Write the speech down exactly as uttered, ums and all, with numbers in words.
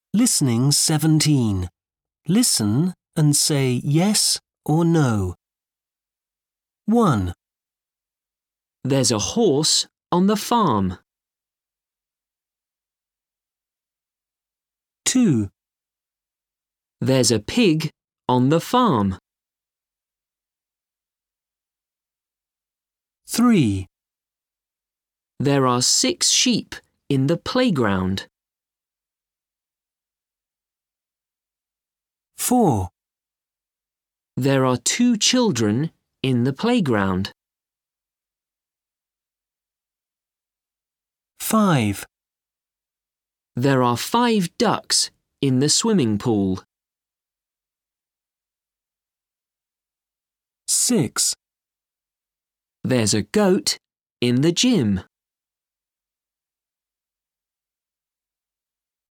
Listening seventeen. Listen and say yes or no. one. There's a horse on the farm. two. There's a pig on the farm. three. There are six sheep in the playground. four. There are two children in the playground. five. There are five ducks in the swimming pool. six. There's a goat in the gym.